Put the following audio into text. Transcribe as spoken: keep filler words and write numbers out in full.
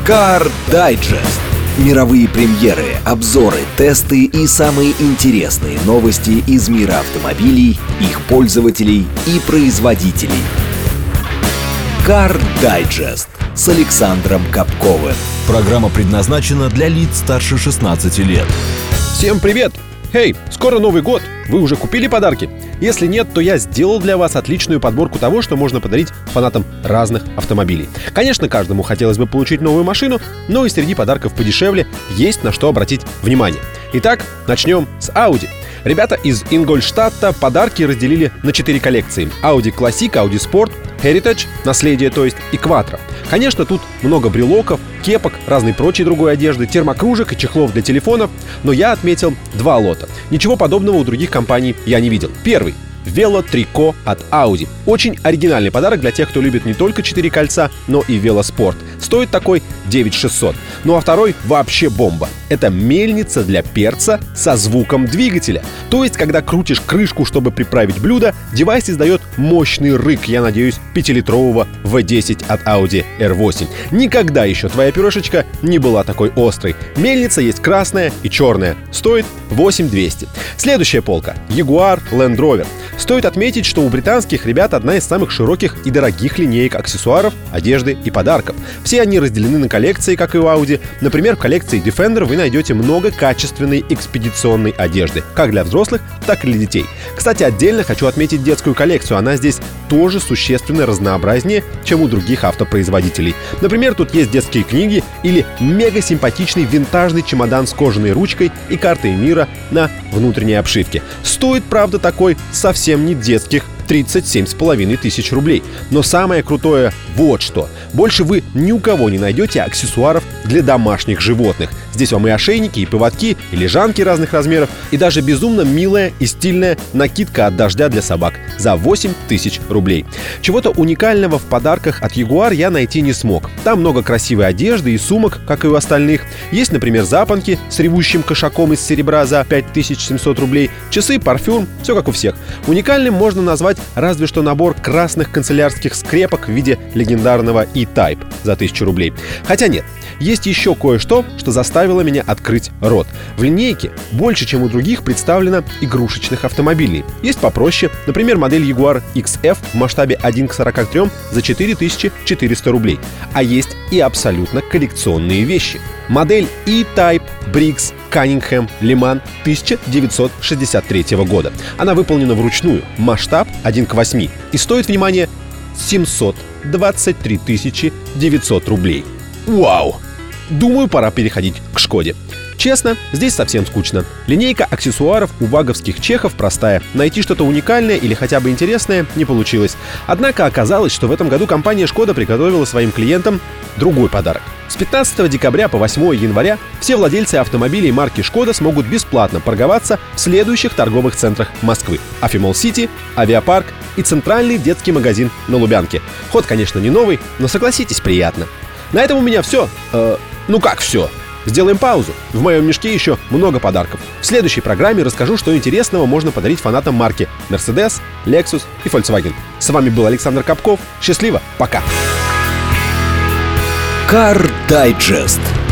Car Digest. Мировые премьеры, обзоры, тесты и самые интересные новости из мира автомобилей, их пользователей и производителей. Car Digest с Александром Капковым. Программа предназначена для лиц старше шестнадцати лет. Всем привет! Эй, скоро Новый год! Вы уже купили подарки? Если нет, то я сделал для вас отличную подборку того, что можно подарить фанатам разных автомобилей. Конечно, каждому хотелось бы получить новую машину, но и среди подарков подешевле есть на что обратить внимание. Итак, начнем с Audi. Ребята из Ингольштадта подарки разделили на четыре коллекции: Audi Classic, Audi Sport, Heritage, наследие, то есть, и Quattro. Конечно, тут много брелоков, кепок, разной прочей другой одежды, термокружек и чехлов для телефонов, но я отметил два лота. Ничего подобного у других компаний я не видел. Первый — велотрико от Audi. Очень оригинальный подарок для тех, кто любит не только четыре кольца, но и велоспорт. Стоит такой девять тысяч шестьсот. Ну а второй вообще бомба. Это мельница для перца со звуком двигателя. То есть, когда крутишь крышку, чтобы приправить блюдо, девайс издает мощный рык, я надеюсь, пятилитрового ви десять от Audi эр восемь. Никогда еще твоя пюрешечка не была такой острой. Мельница есть красная и черная. Стоит восемь тысяч двести. Следующая полка — Jaguar Land Rover. Стоит отметить, что у британских ребят одна из самых широких и дорогих линеек аксессуаров, одежды и подарков. Все они разделены на коллекции, как и у Audi. Например, в коллекции Defender вы найдете много качественной экспедиционной одежды, как для взрослых, так и для детей. Кстати, отдельно хочу отметить детскую коллекцию. Она здесь тоже существенно разнообразнее, чем у других автопроизводителей. Например, тут есть детские книги или мега-симпатичный винтажный чемодан с кожаной ручкой и картой мира на внутренней обшивке. Стоит, правда, такой совсем не детских тридцать семь с половиной тысяч рублей. Но самое крутое вот что. Больше вы ни у кого не найдете аксессуаров для домашних животных. Здесь вам и ошейники, и поводки, и лежанки разных размеров, и даже безумно милая и стильная накидка от дождя для собак за восемь тысяч рублей. Чего-то уникального в подарках от Jaguar я найти не смог. Там много красивой одежды и сумок, как и у остальных. Есть, например, запонки с ревущим кошаком из серебра за пять тысяч семьсот рублей, часы, парфюм, все как у всех. Уникальным можно назвать разве что набор красных канцелярских скрепок в виде легендарного E-Type за тысячу рублей. Хотя нет, есть еще кое-что, что заставило меня открыть рот. В линейке больше, чем у других, представлено игрушечных автомобилей. Есть попроще, например, модель Jaguar икс эф в масштабе один к сорока трем за четыре тысячи четыреста рублей. А есть и абсолютно коллекционные вещи. Модель E-Type Briggs Cunningham Le Mans тысяча девятьсот шестьдесят третьего года. Она выполнена вручную, масштаб один к восьми и стоит, внимание, семьсот двадцать три тысячи девятьсот рублей. Вау! Думаю, пора переходить к Шкоде. Честно, здесь совсем скучно. Линейка аксессуаров у ваговских чехов простая. Найти что-то уникальное или хотя бы интересное не получилось. Однако оказалось, что в этом году компания Шкода приготовила своим клиентам другой подарок. С пятнадцатого декабря по восьмое января все владельцы автомобилей марки Шкода смогут бесплатно парковаться в следующих торговых центрах Москвы: Афимолл Сити, Авиапарк и центральный детский магазин на Лубянке. Ход, конечно, не новый, но, согласитесь, приятно. На этом у меня все. Э, ну как все? Сделаем паузу. В моем мешке еще много подарков. В следующей программе расскажу, что интересного можно подарить фанатам марки Mercedes, Lexus и Volkswagen. С вами был Александр Капков. Счастливо, пока! Car Digest.